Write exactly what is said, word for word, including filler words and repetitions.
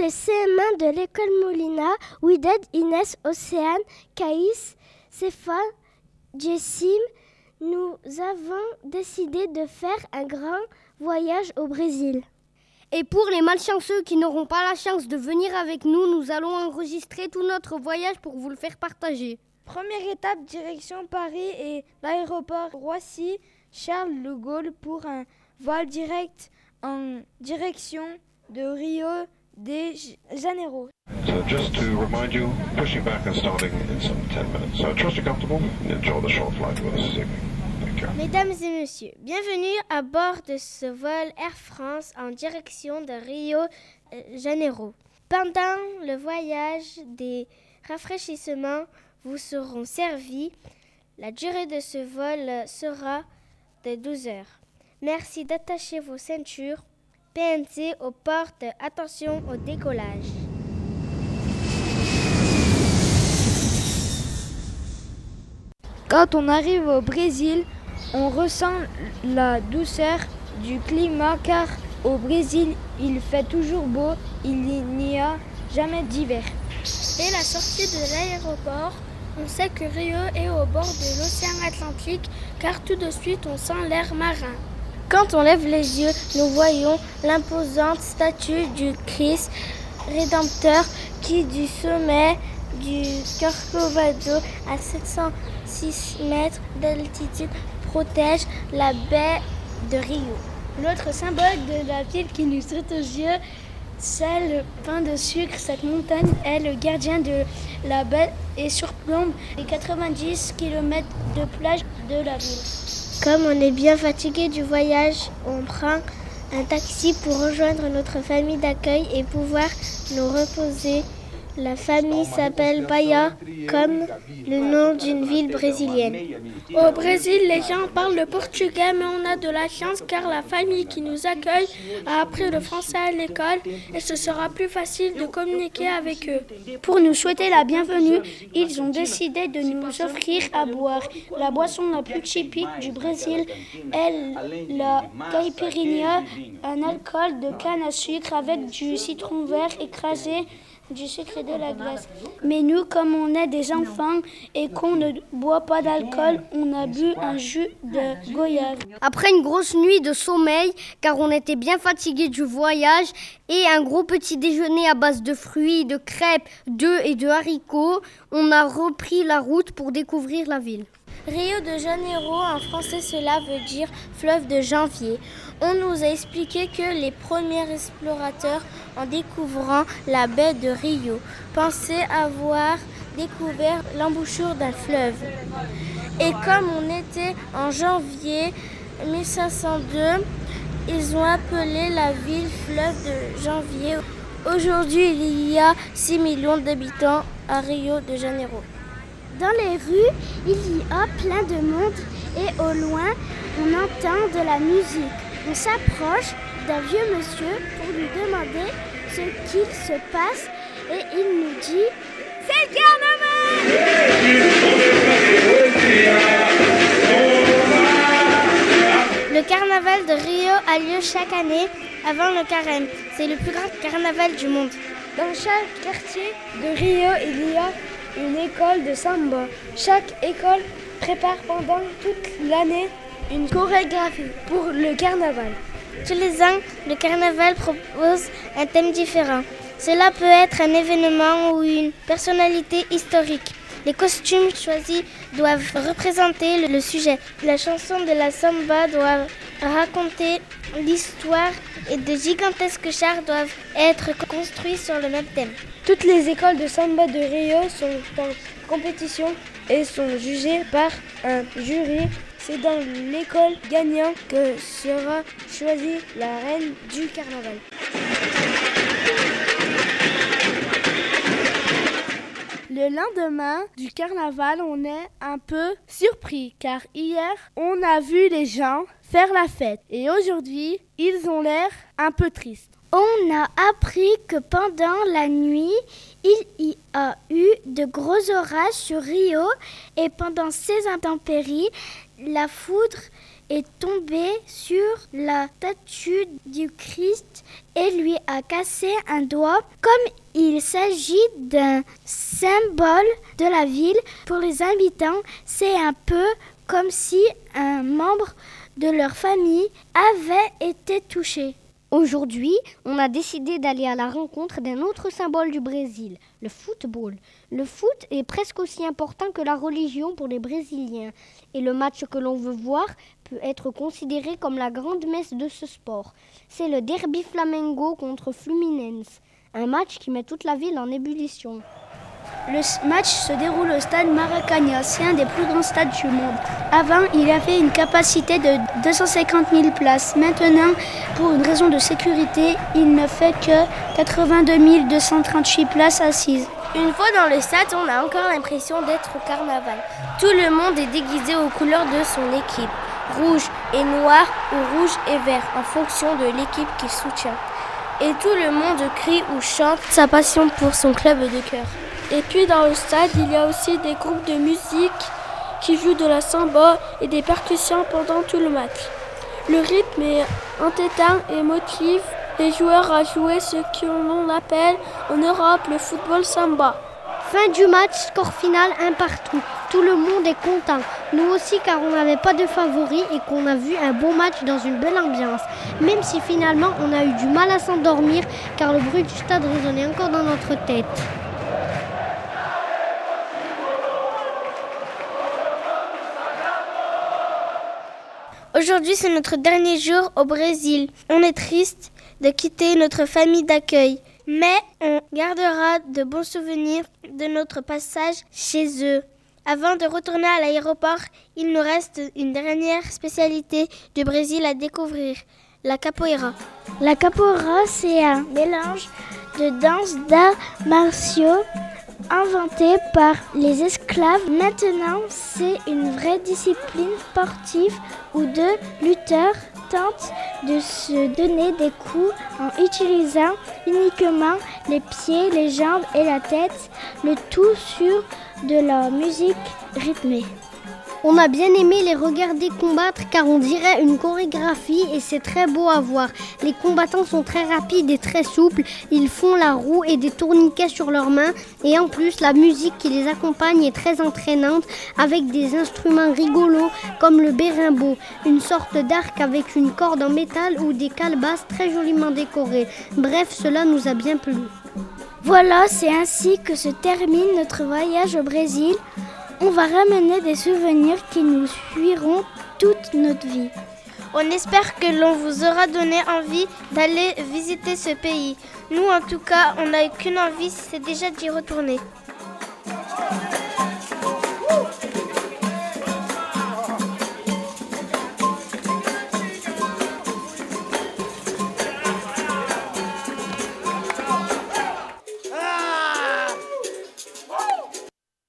les C M un de l'école Molina, Wided, Inès, Océane, Caïs, Sefa, Jessim, nous avons décidé de faire un grand voyage au Brésil. Et pour les malchanceux qui n'auront pas la chance de venir avec nous, nous allons enregistrer tout notre voyage pour vous le faire partager. Première étape, direction Paris et l'aéroport Roissy-Charles de Gaulle pour un vol direct en direction de Rio de Janeiro. So just to remind you, pushing back and starting in some ten minutes. So trust you're comfortable and enjoy the short flight with us this evening. Thank you. Mesdames et messieurs, bienvenue à bord de ce vol Air France en direction de Rio de Janeiro. Pendant le voyage, des rafraîchissements vous seront servis. La durée de ce vol sera de douze heures. Merci d'attacher vos ceintures. P N C aux portes, attention au décollage. Quand on arrive au Brésil, on ressent la douceur du climat car au Brésil, il fait toujours beau, il n'y a jamais d'hiver. Dès la sortie de l'aéroport, on sait que Rio est au bord de l'océan Atlantique car tout de suite on sent l'air marin. Quand on lève les yeux, nous voyons l'imposante statue du Christ Rédempteur qui, du sommet du Corcovado à sept cent six mètres d'altitude, protège la baie de Rio. L'autre symbole de la ville qui nous saute aux yeux, c'est le pain de sucre. Cette montagne est le gardien de la baie et surplombe les quatre-vingt-dix kilomètres de plage de la ville. Comme on est bien fatigué du voyage, on prend un taxi pour rejoindre notre famille d'accueil et pouvoir nous reposer. La famille s'appelle Bahia, comme le nom d'une ville brésilienne. Au Brésil, les gens parlent le portugais, mais on a de la chance car la famille qui nous accueille a appris le français à l'école et ce sera plus facile de communiquer avec eux. Pour nous souhaiter la bienvenue, ils ont décidé de nous offrir à boire. La boisson la plus typique du Brésil est la caipirinha, un alcool de canne à sucre avec du citron vert écrasé, du sucre et de la glace. Mais nous, comme on est des enfants et qu'on ne boit pas d'alcool, on a bu un jus de goyave. Après une grosse nuit de sommeil, car on était bien fatigués du voyage, et un gros petit déjeuner à base de fruits, de crêpes, d'œufs et de haricots, on a repris la route pour découvrir la ville. Rio de Janeiro, en français, cela veut dire fleuve de janvier. On nous a expliqué que les premiers explorateurs, en découvrant la baie de Rio, pensaient avoir découvert l'embouchure d'un fleuve. Et comme on était en janvier mille cinq cent deux, ils ont appelé la ville fleuve de janvier. Aujourd'hui, il y a six millions d'habitants à Rio de Janeiro. Dans les rues, il y a plein de monde et au loin, on entend de la musique. On s'approche d'un vieux monsieur pour lui demander ce qu'il se passe et il nous dit « C'est le carnaval !» Le carnaval de Rio a lieu chaque année avant le carême. C'est le plus grand carnaval du monde. Dans chaque quartier de Rio, il y a une école de samba. Chaque école prépare pendant toute l'année une chorégraphie pour le carnaval. Tous les ans, le carnaval propose un thème différent. Cela peut être un événement ou une personnalité historique. Les costumes choisis doivent représenter le sujet. La chanson de la samba doit raconter l'histoire et de gigantesques chars doivent être construits sur le même thème. Toutes les écoles de samba de Rio sont en compétition et sont jugées par un jury. C'est dans l'école gagnante que sera choisie la reine du carnaval. Le lendemain du carnaval, on est un peu surpris car hier, on a vu les gens faire la fête et aujourd'hui, ils ont l'air un peu tristes. On a appris que pendant la nuit, il y a eu de gros orages sur Rio et pendant ces intempéries, la foudre est tombé sur la statue du Christ et lui a cassé un doigt. Comme il s'agit d'un symbole de la ville, pour les habitants, c'est un peu comme si un membre de leur famille avait été touché. Aujourd'hui, on a décidé d'aller à la rencontre d'un autre symbole du Brésil, le football. Le foot est presque aussi important que la religion pour les Brésiliens. Et le match que l'on veut voir peut être considéré comme la grande messe de ce sport. C'est le derby Flamengo contre Fluminense, un match qui met toute la ville en ébullition. Le match se déroule au stade Maracanã, c'est un des plus grands stades du monde. Avant, il avait une capacité de deux cent cinquante mille places. Maintenant, pour une raison de sécurité, il ne fait que quatre-vingt-deux mille deux cent trente-huit places assises. Une fois dans le stade, on a encore l'impression d'être au carnaval. Tout le monde est déguisé aux couleurs de son équipe, rouge et noir ou rouge et vert, en fonction de l'équipe qu'il soutient. Et tout le monde crie ou chante sa passion pour son club de cœur. Et puis dans le stade, il y a aussi des groupes de musique qui jouent de la samba et des percussions pendant tout le match. Le rythme est entêtant et motive les joueurs à jouer ce qu'on appelle en Europe le football samba. Fin du match, score final un partout. Tout le monde est content. Nous aussi car on n'avait pas de favoris et qu'on a vu un bon match dans une belle ambiance. Même si finalement on a eu du mal à s'endormir car le bruit du stade résonnait encore dans notre tête. Aujourd'hui, c'est notre dernier jour au Brésil. On est triste de quitter notre famille d'accueil, mais on gardera de bons souvenirs de notre passage chez eux. Avant de retourner à l'aéroport, il nous reste une dernière spécialité du Brésil à découvrir, la capoeira. La capoeira, c'est un mélange de danses d'arts martiaux inventé par les esclaves. Maintenant, c'est une vraie discipline sportive où deux lutteurs tentent de se donner des coups en utilisant uniquement les pieds, les jambes et la tête, le tout sur de la musique rythmée. On a bien aimé les regarder combattre car on dirait une chorégraphie et c'est très beau à voir. Les combattants sont très rapides et très souples, ils font la roue et des tourniquets sur leurs mains et en plus la musique qui les accompagne est très entraînante avec des instruments rigolos comme le bérimbo, une sorte d'arc avec une corde en métal ou des calebasses très joliment décorées. Bref, cela nous a bien plu. Voilà, c'est ainsi que se termine notre voyage au Brésil. On va ramener des souvenirs qui nous suivront toute notre vie. On espère que l'on vous aura donné envie d'aller visiter ce pays. Nous, en tout cas, on n'a qu'une envie, c'est déjà d'y retourner.